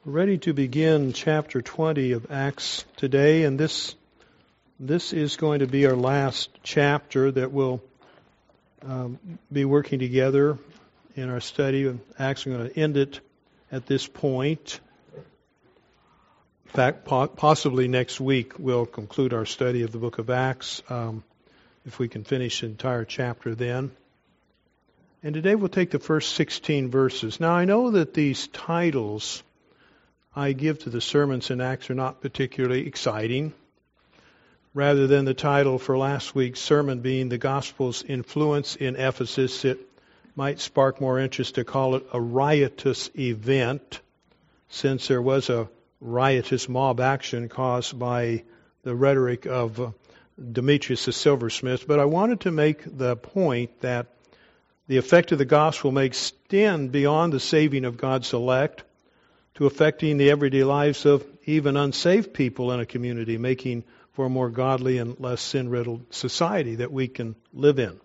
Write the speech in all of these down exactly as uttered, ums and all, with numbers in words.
We're ready to begin chapter twenty of Acts today, and this this is going to be our last chapter that we'll um, be working together in our study of Acts. We're going to end it at this point. In fact, po- possibly next week we'll conclude our study of the book of Acts, um, if we can finish the entire chapter then. And today we'll take the first sixteen verses. Now I know that these titles I give to the sermons in Acts are not particularly exciting, rather than the title for last week's sermon being The Gospel's Influence in Ephesus. It might spark more interest to call it a riotous event, since there was a riotous mob action caused by the rhetoric of uh, Demetrius the silversmith. But I wanted to make the point that the effect of the gospel may extend beyond the saving of God's elect to affecting the everyday lives of even unsaved people in a community, making for a more godly and less sin-riddled society that we can live in.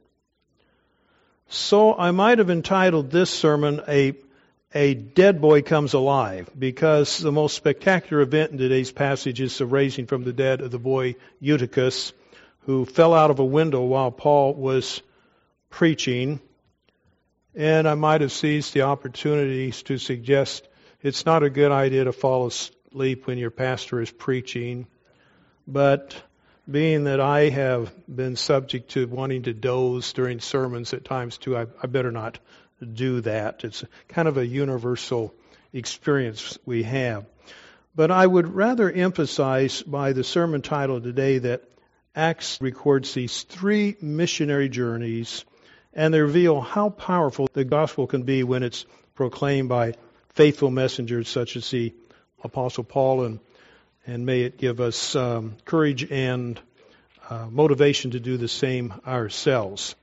So I might have entitled this sermon, A, a Dead Boy Comes Alive, because the most spectacular event in today's passage is the raising from the dead of the boy Eutychus, who fell out of a window while Paul was preaching. And I might have seized the opportunities to suggest it's not a good idea to fall asleep when your pastor is preaching, but being that I have been subject to wanting to doze during sermons at times too, I, I better not do that. It's kind of a universal experience we have. But I would rather emphasize by the sermon title today that Acts records these three missionary journeys, and they reveal how powerful the gospel can be when it's proclaimed by faithful messengers such as the Apostle Paul, and and may it give us um, courage and uh, motivation to do the same ourselves.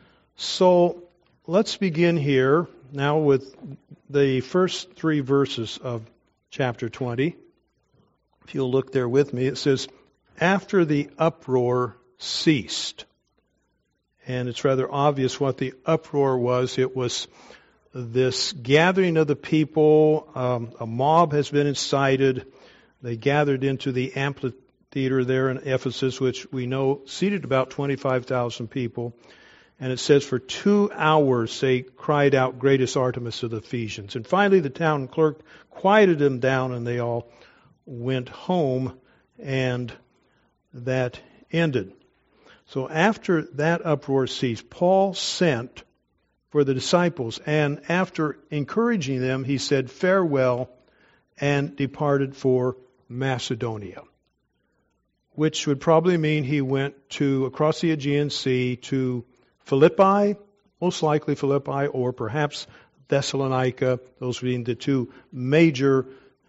So let's begin here now with the first three verses of chapter twenty. If you'll look there with me, it says, "After the uproar ceased." And it's rather obvious what the uproar was. It was this gathering of the people. Um, a mob has been incited. They gathered into the amphitheater there in Ephesus, which we know seated about twenty-five thousand people. And it says for two hours they cried out, "Great is Artemis of the Ephesians." And finally the town clerk quieted them down and they all went home, and that ended. So after that uproar ceased, Paul sent for the disciples, and after encouraging them, he said farewell and departed for Macedonia, which would probably mean he went to across the Aegean Sea to Philippi, most likely Philippi, or perhaps Thessalonica, those being the two major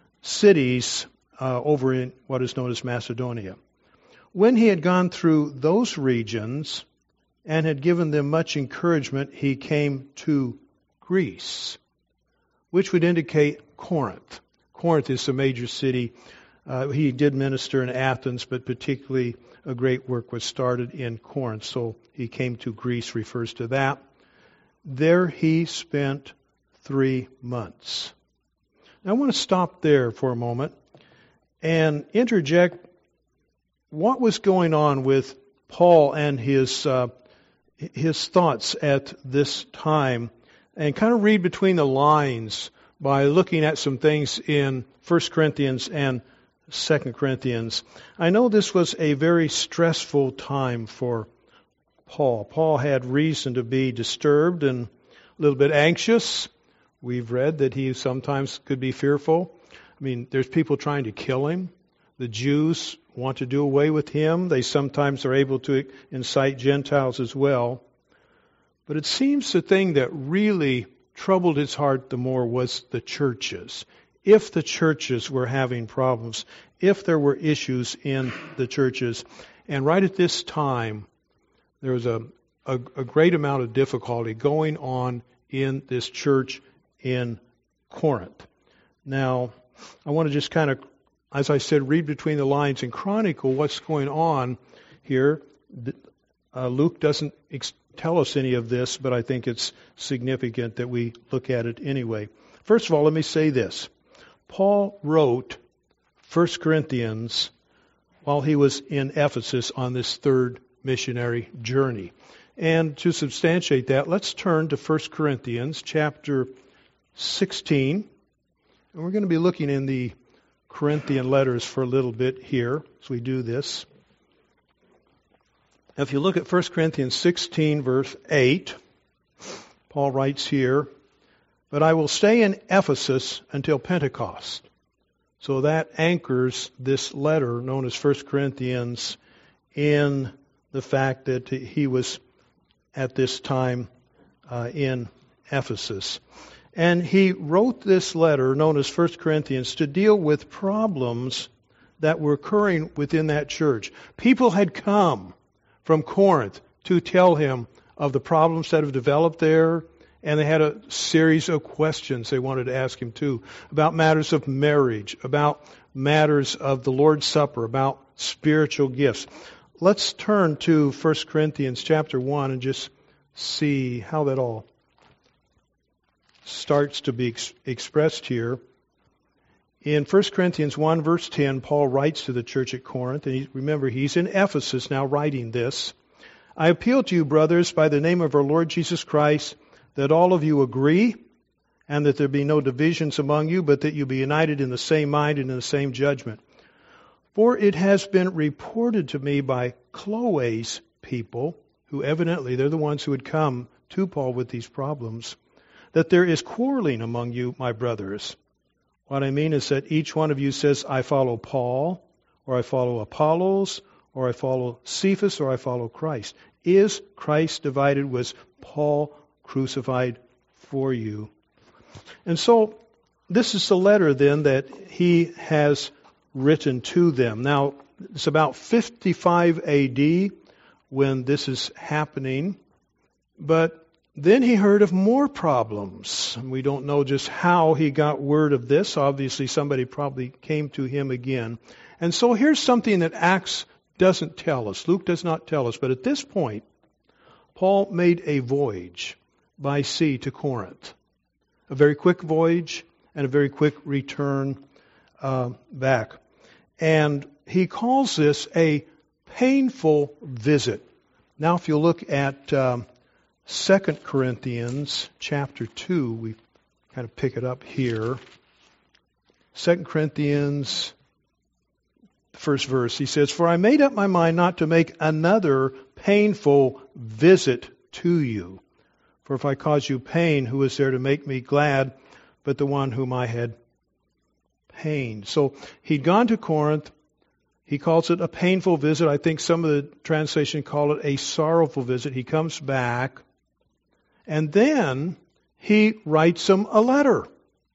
cities uh, over in what is known as Macedonia. When he had gone through those regions and had given them much encouragement, he came to Greece, which would indicate Corinth. Corinth is a major city. Uh, he did minister in Athens, but particularly a great work was started in Corinth. So he came to Greece, refers to that. There he spent three months. Now, I want to stop there for a moment and interject what was going on with Paul and his uh, his thoughts at this time, and kind of read between the lines by looking at some things in First Corinthians and Second Corinthians. I know this was a very stressful time for Paul. Paul had reason to be disturbed and a little bit anxious. We've read that he sometimes could be fearful. I mean, there's people trying to kill him. The Jews want to do away with him. They sometimes are able to incite Gentiles as well. But it seems the thing that really troubled his heart the more was the churches. If the churches were having problems, if there were issues in the churches, and right at this time, there was a, a, a great amount of difficulty going on in this church in Corinth. Now, I want to just kind of, as I said, read between the lines and chronicle what's going on here. Uh, Luke doesn't ex- tell us any of this, but I think it's significant that we look at it anyway. First of all, let me say this. Paul wrote First Corinthians while he was in Ephesus on this third missionary journey. And to substantiate that, let's turn to First Corinthians chapter sixteen. And we're going to be looking in the Corinthian letters for a little bit here as we do this. If you look at First Corinthians sixteen, verse eight, Paul writes here, "But I will stay in Ephesus until Pentecost." So that anchors this letter known as First Corinthians in the fact that he was at this time uh, in Ephesus. And he wrote this letter known as First Corinthians to deal with problems that were occurring within that church. People had come from Corinth to tell him of the problems that have developed there, and they had a series of questions they wanted to ask him too, about matters of marriage, about matters of the Lord's Supper, about spiritual gifts. Let's turn to First Corinthians chapter one and just see how that all starts to be ex- expressed here. In First Corinthians one, verse ten, Paul writes to the church at Corinth, and he, remember, he's in Ephesus now writing this. "I appeal to you, brothers, by the name of our Lord Jesus Christ, that all of you agree, and that there be no divisions among you, but that you be united in the same mind and in the same judgment. For it has been reported to me by Chloe's people," who evidently they're the ones who had come to Paul with these problems, "that there is quarreling among you, my brothers. What I mean is that each one of you says, I follow Paul, or I follow Apollos, or I follow Cephas, or I follow Christ. Is Christ divided? Was Paul crucified for you?" And so this is the letter then that he has written to them. Now, it's about fifty-five A D when this is happening, but then he heard of more problems. We don't know just how he got word of this. Obviously, somebody probably came to him again. And so here's something that Acts doesn't tell us. Luke does not tell us. But at this point, Paul made a voyage by sea to Corinth. A very quick voyage and a very quick return uh, back. And he calls this a painful visit. Now, if you look at um, Second Corinthians chapter two, we kind of pick it up here. Second Corinthians, first verse, he says, "For I made up my mind not to make another painful visit to you. For if I cause you pain, who is there to make me glad but the one whom I had pained?" So he'd gone to Corinth. He calls it a painful visit. I think some of the translations call it a sorrowful visit. He comes back. And then he writes them a letter.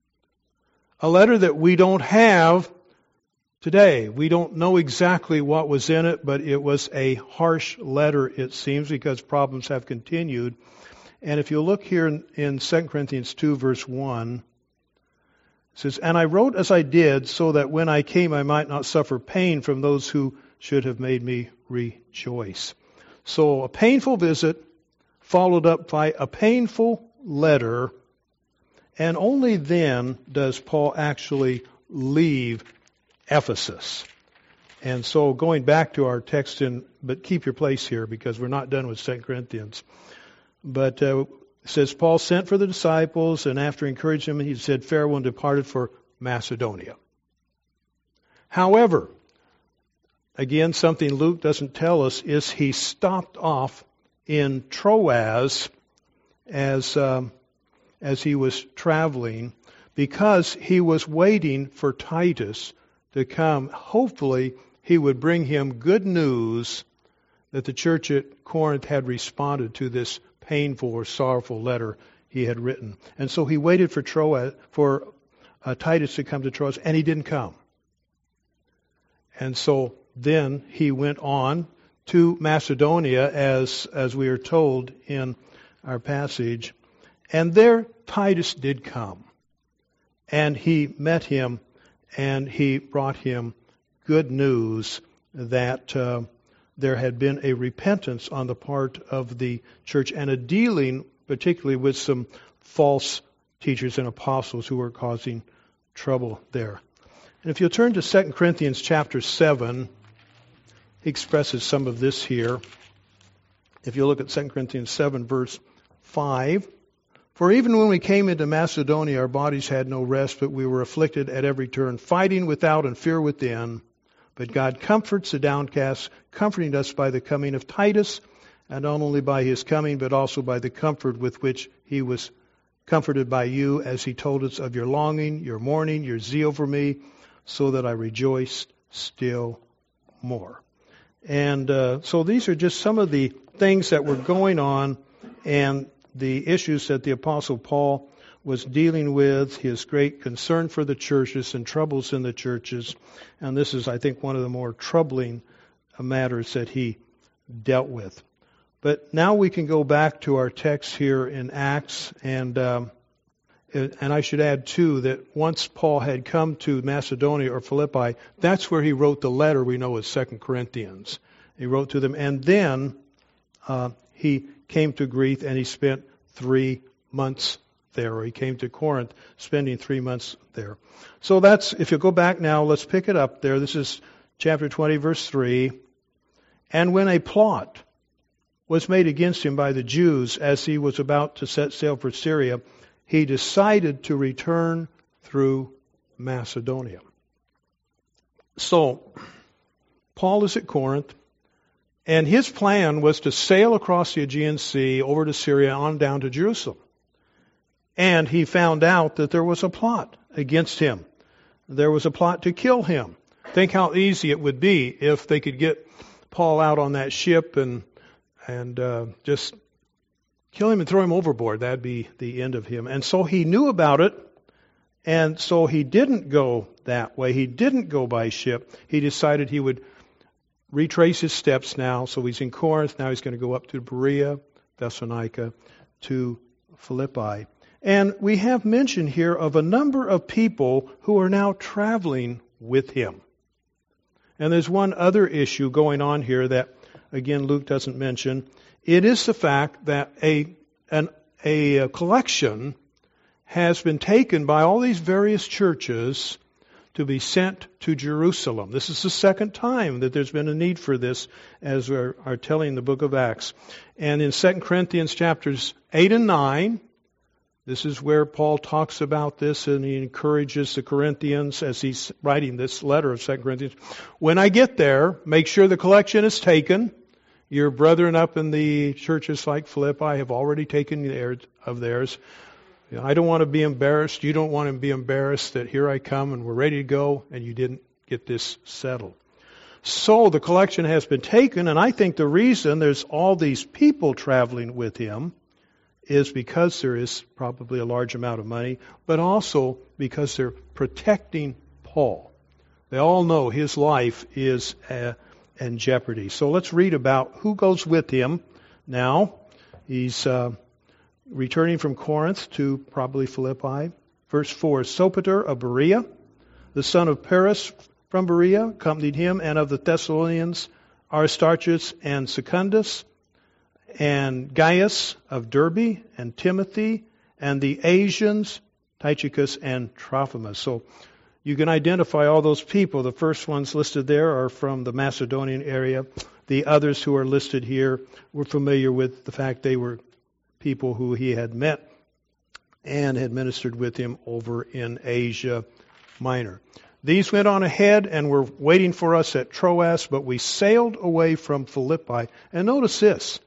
A letter that we don't have today. We don't know exactly what was in it, but it was a harsh letter, it seems, because problems have continued. And if you look here in, in Second Corinthians two, verse one, it says, "And I wrote as I did, so that when I came I might not suffer pain from those who should have made me rejoice." So a painful visit, followed up by a painful letter, and only then does Paul actually leave Ephesus. And so going back to our text, in, but keep your place here because we're not done with Second Corinthians. But uh, it says, Paul sent for the disciples, and after encouraging them, he said farewell and departed for Macedonia. However, again, something Luke doesn't tell us is he stopped off in Troas as um, as he was traveling, because he was waiting for Titus to come. Hopefully, he would bring him good news that the church at Corinth had responded to this painful or sorrowful letter he had written. And so he waited for Troas, for uh, Titus to come to Troas, and he didn't come. And so then he went on to Macedonia, as as we are told in our passage. And there Titus did come. And he met him, and he brought him good news that uh, there had been a repentance on the part of the church and a dealing particularly with some false teachers and apostles who were causing trouble there. And if you'll turn to Second Corinthians chapter seven, he expresses some of this here. If you look at Second Corinthians seven, verse five, for even when we came into Macedonia, our bodies had no rest, but we were afflicted at every turn, fighting without and fear within. But God comforts the downcast, comforting us by the coming of Titus, and not only by his coming, but also by the comfort with which he was comforted by you, as he told us of your longing, your mourning, your zeal for me, so that I rejoiced still more. And uh, so these are just some of the things that were going on and the issues that the Apostle Paul was dealing with, his great concern for the churches and troubles in the churches. And this is, I think, one of the more troubling matters that he dealt with. But now we can go back to our text here in Acts, and um, and I should add, too, that once Paul had come to Macedonia or Philippi, that's where he wrote the letter we know as Second Corinthians. He wrote to them, and then uh, he came to Greece, and he spent three months there, or he came to Corinth, spending three months there. So that's, if you go back now, let's pick it up there. This is chapter twenty, verse three. And when a plot was made against him by the Jews as he was about to set sail for Syria, he decided to return through Macedonia. So, Paul is at Corinth, and his plan was to sail across the Aegean Sea over to Syria on down to Jerusalem. And he found out that there was a plot against him. There was a plot to kill him. Think how easy it would be if they could get Paul out on that ship and and uh, just kill him and throw him overboard. That'd be the end of him. And so he knew about it, and so he didn't go that way. He didn't go by ship. He decided he would retrace his steps now. So he's in Corinth. Now he's going to go up to Berea, Thessalonica, to Philippi. And we have mention here of a number of people who are now traveling with him. And there's one other issue going on here that, again, Luke doesn't mention. It is the fact that a, an, a collection has been taken by all these various churches to be sent to Jerusalem. This is the second time that there's been a need for this, as we are telling the book of Acts. And in Second Corinthians chapters eight and nine, this is where Paul talks about this, and he encourages the Corinthians as he's writing this letter of Second Corinthians. When I get there, make sure the collection is taken. Your brethren up in the churches like Philippi have already taken theirs of theirs. I don't want to be embarrassed. You don't want to be embarrassed that here I come and we're ready to go and you didn't get this settled. So the collection has been taken, and I think the reason there's all these people traveling with him is because there is probably a large amount of money, but also because they're protecting Paul. They all know his life is uh, in jeopardy. So let's read about who goes with him now. He's uh, returning from Corinth to probably Philippi. Verse four, Sopater of Berea, the son of Paris from Berea, accompanied him, and of the Thessalonians, Aristarchus and Secundus, and Gaius of Derbe, and Timothy, and the Asians, Tychicus and Trophimus. So you can identify all those people. The first ones listed there are from the Macedonian area. The others who are listed here were familiar with the fact they were people who he had met and had ministered with him over in Asia Minor. These went on ahead and were waiting for us at Troas, but we sailed away from Philippi. And notice this.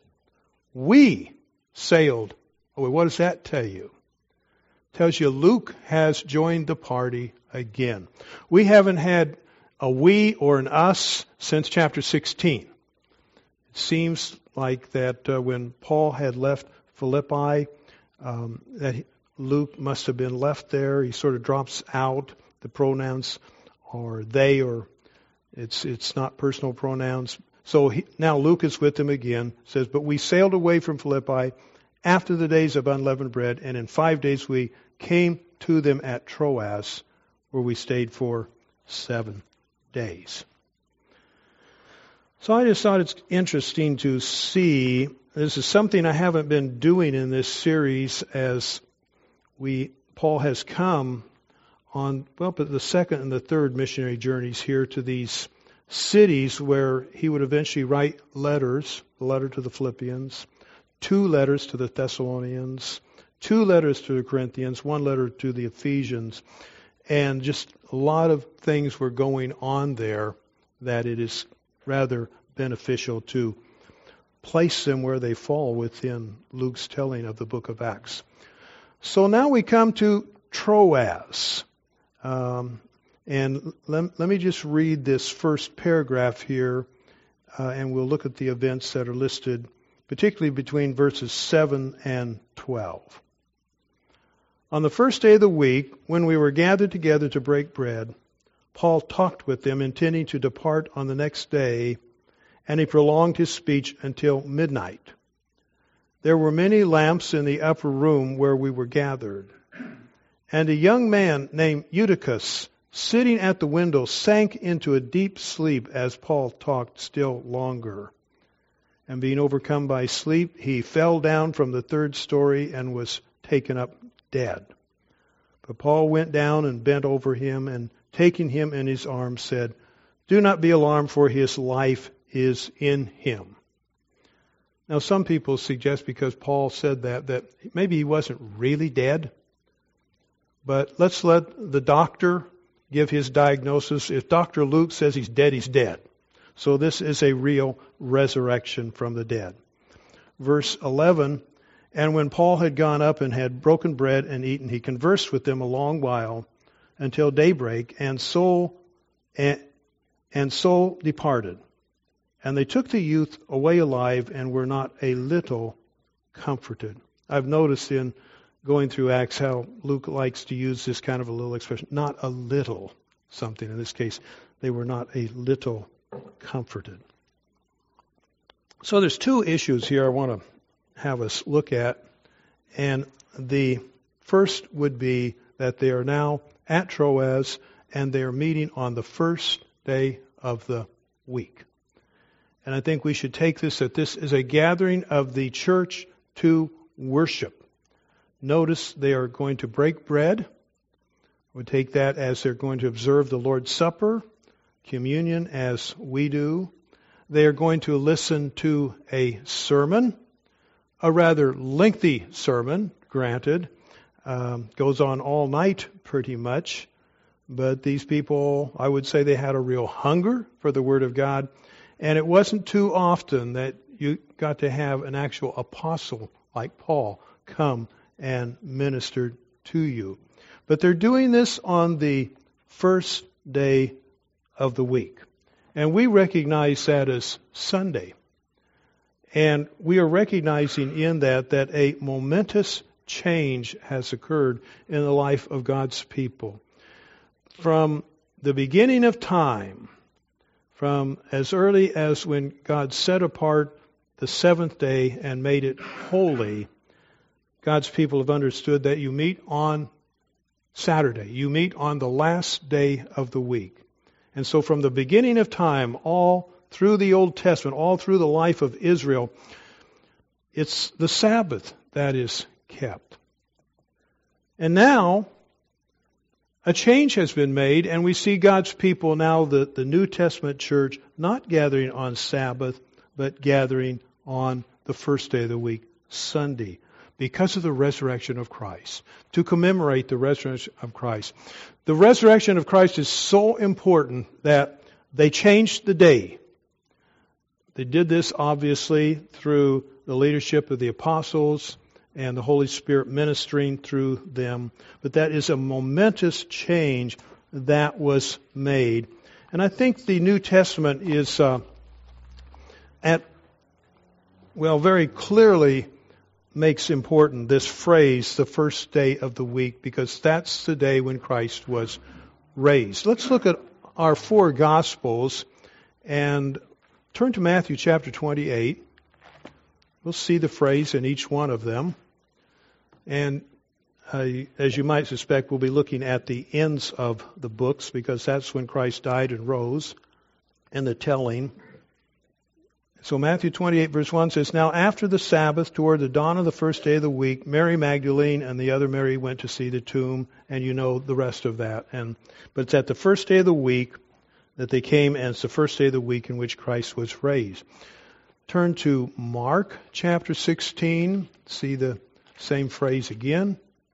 We sailed away. What does that tell you? It tells you Luke has joined the party again. We haven't had a we or an us since chapter sixteen. It seems like that uh, when Paul had left Philippi, um, that he, Luke must have been left there. He sort of drops out. The pronouns are they, or it's it's not personal pronouns. So he, now Luke is with them again. Says, but we sailed away from Philippi after the days of unleavened bread, and in five days we came to them at Troas, where we stayed for seven days. So I just thought it's interesting to see. This is something I haven't been doing in this series as we Paul has come on, well, but the second and the third missionary journeys here to these cities where he would eventually write letters, the letter to the Philippians, two letters to the Thessalonians, two letters to the Corinthians, one letter to the Ephesians, and just a lot of things were going on there that it is rather beneficial to place them where they fall within Luke's telling of the book of Acts. So now we come to Troas. Um, and let, let me just read this first paragraph here, uh, and we'll look at the events that are listed, particularly between verses seven and twelve. On the first day of the week, when we were gathered together to break bread, Paul talked with them, intending to depart on the next day, and he prolonged his speech until midnight. There were many lamps in the upper room where we were gathered. And a young man named Eutychus, sitting at the window, sank into a deep sleep as Paul talked still longer. And being overcome by sleep, he fell down from the third story and was taken up dead. But Paul went down and bent over him, and taking him in his arms, said, "Do not be alarmed, for his life is in him." Now, some people suggest because Paul said that, that maybe he wasn't really dead. But let's let the doctor give his diagnosis. If Doctor Luke says he's dead, he's dead. So this is a real resurrection from the dead. Verse eleven, and when Paul had gone up and had broken bread and eaten, he conversed with them a long while until daybreak, and so and, and so departed. And they took the youth away alive and were not a little comforted. I've noticed in going through Acts how Luke likes to use this kind of a little expression, not a little something. In this case, they were not a little comforted. So there's two issues here I want to have us look at. And the first would be that they are now at Troas and they are meeting on the first day of the week. And I think we should take this that this is a gathering of the church to worship. Notice they are going to break bread. We take that as they're going to observe the Lord's Supper, communion as we do. They are going to listen to a sermon, a rather lengthy sermon, granted. Um, goes on all night pretty much. But these people, I would say they had a real hunger for the Word of God. And it wasn't too often that you got to have an actual apostle like Paul come and minister to you. But they're doing this on the first day of the week. And we recognize that as Sunday. And we are recognizing in that that a momentous change has occurred in the life of God's people. From the beginning of time, from as early as when God set apart the seventh day and made it holy, God's people have understood that you meet on Saturday. You meet on the last day of the week. And so from the beginning of time, all through the Old Testament, all through the life of Israel, it's the Sabbath that is kept. And now, a change has been made, and we see God's people now, the, the New Testament church, not gathering on Sabbath, but gathering on the first day of the week, Sunday, because of the resurrection of Christ, to commemorate the resurrection of Christ. The resurrection of Christ is so important that they changed the day. They did this, obviously, through the leadership of the apostles and the Holy Spirit ministering through them. But that is a momentous change that was made. And I think the New Testament is uh, at, well, very clearly makes important this phrase, the first day of the week, because that's the day when Christ was raised. Let's look at our four Gospels and turn to Matthew chapter twenty-eight. We'll see the phrase in each one of them. And uh, as you might suspect, we'll be looking at the ends of the books because that's when Christ died and rose, and the telling So Matthew twenty-eight verse one says, Now after the Sabbath, toward the dawn of the first day of the week, Mary Magdalene and the other Mary went to see the tomb, and you know the rest of that. And but it's at the first day of the week that they came, and it's the first day of the week in which Christ was raised. Turn to Mark chapter sixteen. See the same phrase again.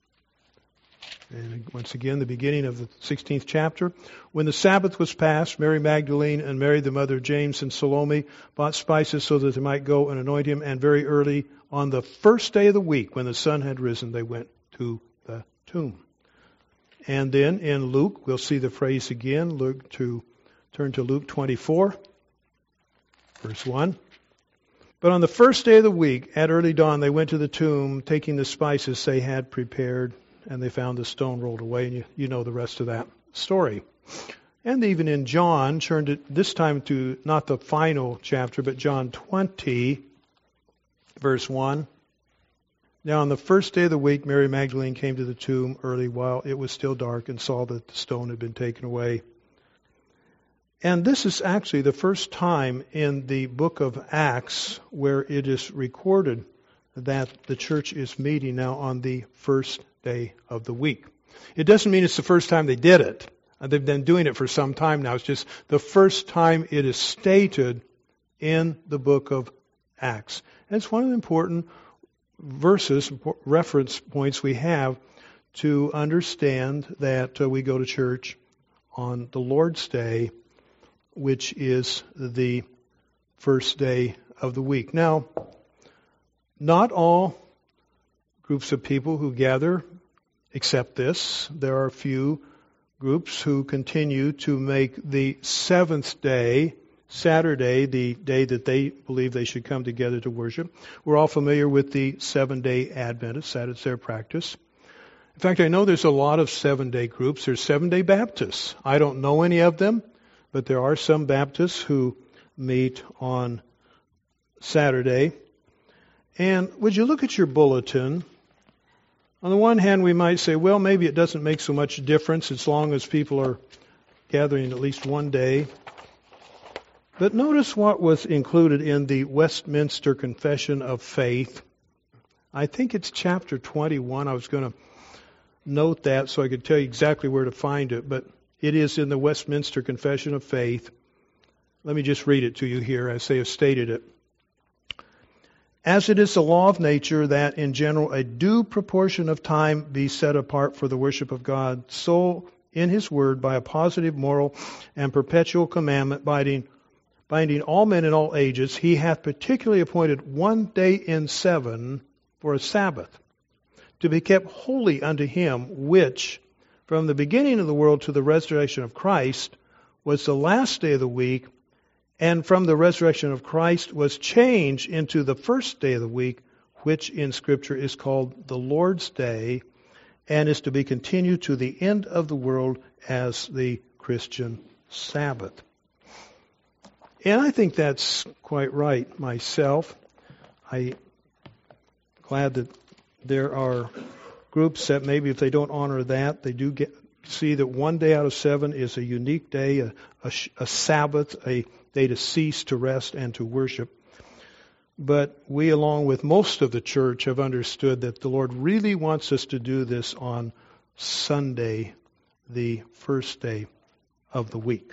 And once again, the beginning of the sixteenth chapter. When the Sabbath was past, Mary Magdalene and Mary the mother of James and Salome bought spices so that they might go and anoint him. And very early on the first day of the week, when the sun had risen, they went to the tomb. And then in Luke, we'll see the phrase again. Luke to turn to Luke twenty-four, verse one. But on the first day of the week, at early dawn, they went to the tomb, taking the spices they had prepared. And they found the stone rolled away, and you, you know the rest of that story. And even in John, turned it this time to not the final chapter, but John twenty, verse one. Now on the first day of the week, Mary Magdalene came to the tomb early while it was still dark and saw that the stone had been taken away. And this is actually the first time in the book of Acts where it is recorded that the church is meeting now on the first day of the week. It doesn't mean it's the first time they did it. They've been doing it for some time now. It's just the first time it is stated in the book of Acts. And it's one of the important verses, reference points we have to understand that uh, we go to church on the Lord's Day, which is the first day of the week. Now, not all groups of people who gather accept this. There are a few groups who continue to make the seventh day, Saturday, the day that they believe they should come together to worship. We're all familiar with the seven-day Adventists. That is their practice. In fact, I know there's a lot of seven-day groups. There's seven-day Baptists. I don't know any of them, but there are some Baptists who meet on Saturday. And would you look at your bulletin? On the one hand, we might say, well, maybe it doesn't make so much difference as long as people are gathering at least one day. But notice what was included in the Westminster Confession of Faith. I think it's chapter twenty-one. I was going to note that so I could tell you exactly where to find it, but it is in the Westminster Confession of Faith. Let me just read it to you here as they have stated it. As it is the law of nature that in general a due proportion of time be set apart for the worship of God, so in His Word by a positive moral and perpetual commandment binding, binding all men in all ages, He hath particularly appointed one day in seven for a Sabbath, to be kept holy unto Him, which from the beginning of the world to the resurrection of Christ was the last day of the week, and from the resurrection of Christ was changed into the first day of the week, which in Scripture is called the Lord's Day, and is to be continued to the end of the world as the Christian Sabbath. And I think that's quite right myself. I'm glad that there are groups that maybe if they don't honor that, they do get see that one day out of seven is a unique day, a, a, a Sabbath, a day to cease, to rest, and to worship. But we, along with most of the church, have understood that the Lord really wants us to do this on Sunday, the first day of the week.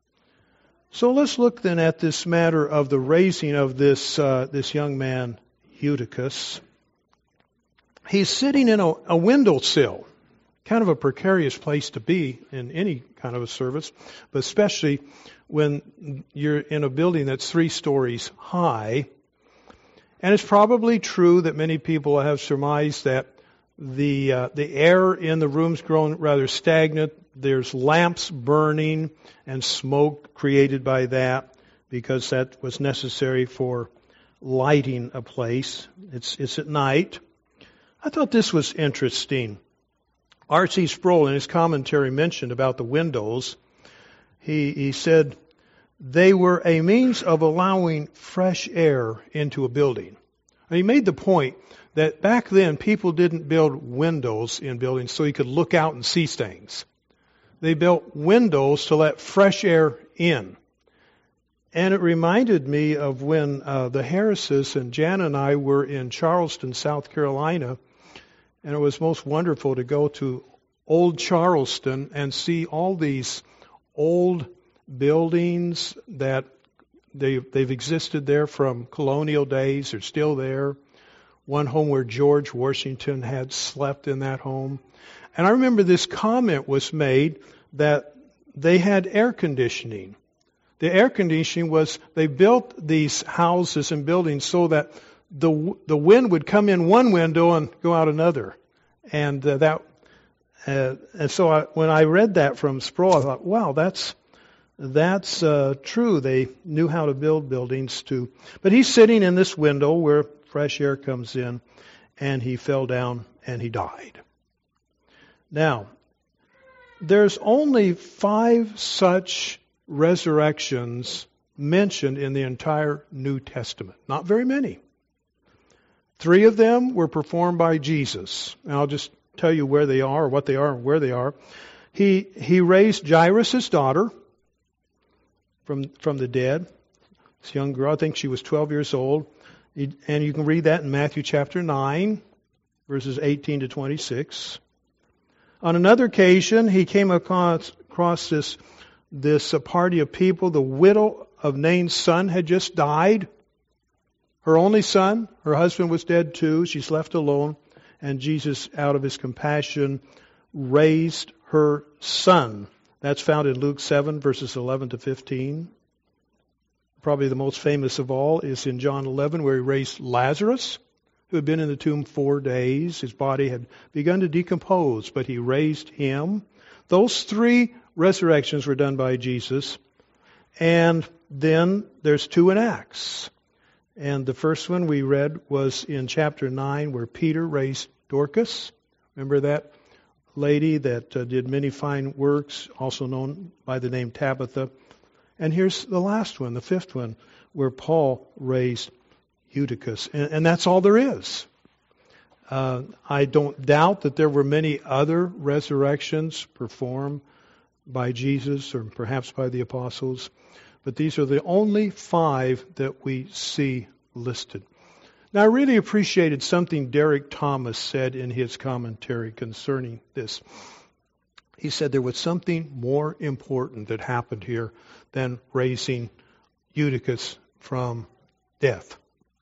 So let's look then at this matter of the raising of this uh, this young man, Eutychus. He's sitting in a, a windowsill, kind of a precarious place to be in any kind of a service, but especially when you're in a building that's three stories high. And it's probably true that many people have surmised that the uh, the air in the room's grown rather stagnant. There's lamps burning and smoke created by that because that was necessary for lighting a place. It's it's at night. I thought this was interesting. R C Sproul in his commentary mentioned about the windows. He he said they were a means of allowing fresh air into a building. And he made the point that back then people didn't build windows in buildings so you could look out and see things. They built windows to let fresh air in. And it reminded me of when uh, the Harrises and Jan and I were in Charleston, South Carolina, and it was most wonderful to go to old Charleston and see all these old buildings that they, they've existed there from colonial days. They're still there. One home where George Washington had slept in that home. And I remember this comment was made that they had air conditioning. The air conditioning was, they built these houses and buildings so that the the wind would come in one window and go out another. And uh, that, uh, and so I, when I read that from Sproul, I thought, wow, that's that's uh, true. They knew how to build buildings too. But he's sitting in this window where fresh air comes in, and he fell down and he died. Now, there's only five such resurrections mentioned in the entire New Testament. Not very many. Three of them were performed by Jesus. And I'll just tell you where they are, or what they are, and where they are. He he raised Jairus' daughter from from the dead. This young girl, I think she was twelve years old. He, and you can read that in Matthew chapter nine, verses eighteen to twenty-six. On another occasion, he came across, across this this uh, party of people. The widow of Nain's son had just died. Her only son, her husband was dead too. She's left alone. And Jesus, out of his compassion, raised her son. That's found in Luke seven, verses eleven to fifteen. Probably the most famous of all is in John eleven, where he raised Lazarus, who had been in the tomb four days. His body had begun to decompose, but he raised him. Those three resurrections were done by Jesus. And then there's two in Acts. And the first one we read was in chapter nine, where Peter raised Dorcas. Remember that lady that uh, did many fine works, also known by the name Tabitha. And here's the last one, the fifth one, where Paul raised Eutychus. And, and that's all there is. Uh, I don't doubt that there were many other resurrections performed by Jesus or perhaps by the apostles, but these are the only five that we see listed. Now, I really appreciated something Derek Thomas said in his commentary concerning this. He said there was something more important that happened here than raising Eutychus from death.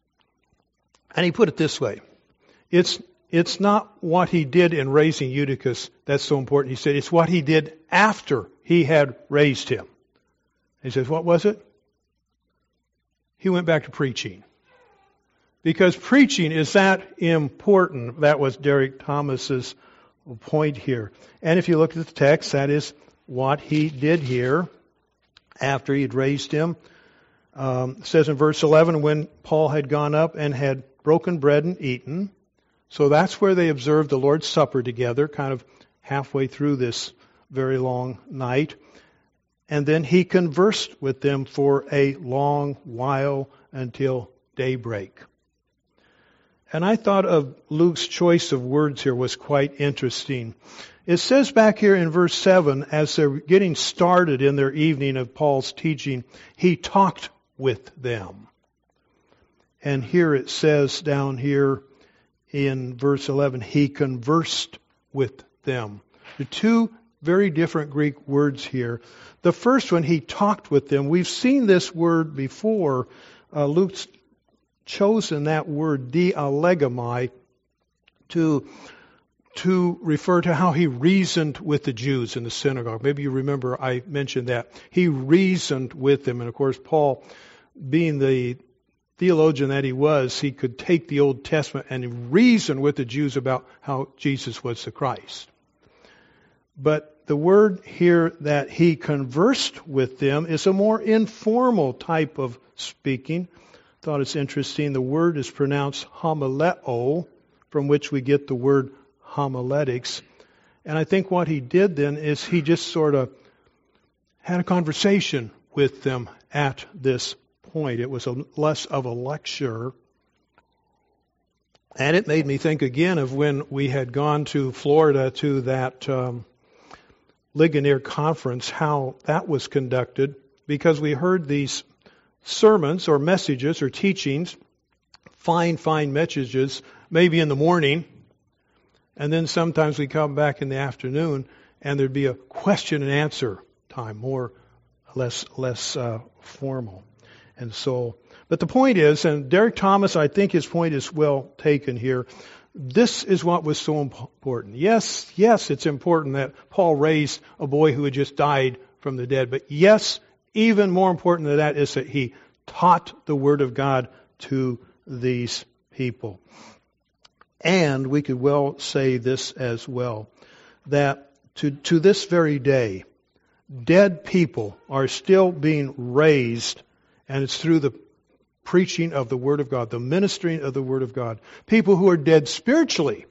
And he put it this way. It's it's not what he did in raising Eutychus that's so important. He said it's what he did after he had raised him. He says, what was it? He went back to preaching. Because preaching is that important. That was Derek Thomas's point here. And if you look at the text, that is what he did here after he had raised him. Um, it says in verse eleven, when Paul had gone up and had broken bread and eaten. So that's where they observed the Lord's Supper together, kind of halfway through this very long night. And then he conversed with them for a long while until daybreak. And I thought of Luke's choice of words here was quite interesting. It says back here in verse seven, as they're getting started in their evening of Paul's teaching, he talked with them. And here it says down here in verse eleven, he conversed with them. The two very different Greek words here. The first one, he talked with them. We've seen this word before. Uh, Luke's chosen that word, dialegomai, to to refer to how he reasoned with the Jews in the synagogue. Maybe you remember I mentioned that. He reasoned with them. And of course, Paul, being the theologian that he was, he could take the Old Testament and reason with the Jews about how Jesus was the Christ. But the word here that he conversed with them is a more informal type of speaking. I thought it's interesting. The word is pronounced homileo, from which we get the word homiletics. And I think what he did then is he just sort of had a conversation with them at this point. It was a, less of a lecture. And it made me think again of when we had gone to Florida to that um, Ligonier conference, how that was conducted, because we heard these sermons or messages or teachings, fine, fine messages, maybe in the morning, and then sometimes we come back in the afternoon and there'd be a question and answer time, more, less, less uh, formal. And so, but the point is, and Derek Thomas, I think his point is well taken here, this is what was so important. Yes, yes, it's important that Paul raised a boy who had just died from the dead, but yes, even more important than that is that he taught the Word of God to these people. And we could well say this as well, that to, to this very day, dead people are still being raised, and it's through the preaching of the Word of God, the ministering of the Word of God. People who are dead spiritually,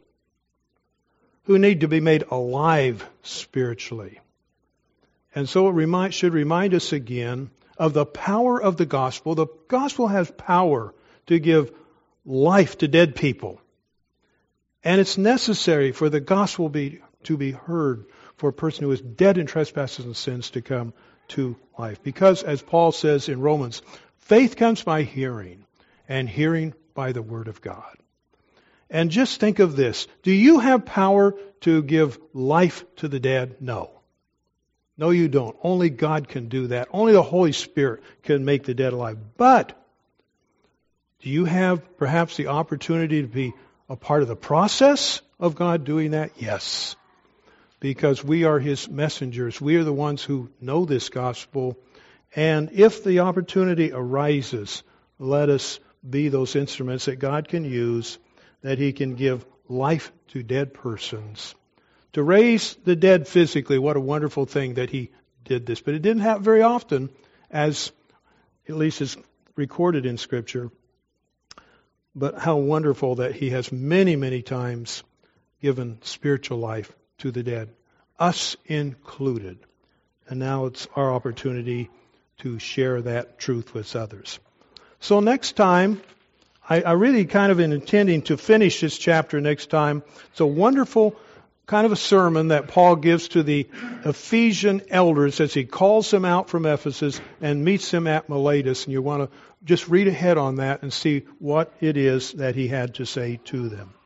who need to be made alive spiritually. And so it remind, should remind us again of the power of the gospel. The gospel has power to give life to dead people. And it's necessary for the gospel be, to be heard for a person who is dead in trespasses and sins to come to life. Because, as Paul says in Romans, faith comes by hearing, and hearing by the Word of God. And just think of this. Do you have power to give life to the dead? No. No, you don't. Only God can do that. Only the Holy Spirit can make the dead alive. But do you have perhaps the opportunity to be a part of the process of God doing that? Yes. Because we are His messengers. We are the ones who know this gospel. And if the opportunity arises, let us be those instruments that God can use, that He can give life to dead persons. To raise the dead physically, what a wonderful thing that He did this. But it didn't happen very often, as at least is recorded in Scripture. But how wonderful that He has many, many times given spiritual life to the dead, us included. And now it's our opportunity to share that truth with others. So next time, I, I really kind of am intending to finish this chapter next time. It's a wonderful kind of a sermon that Paul gives to the Ephesian elders as he calls them out from Ephesus and meets them at Miletus. And you want to just read ahead on that and see what it is that he had to say to them.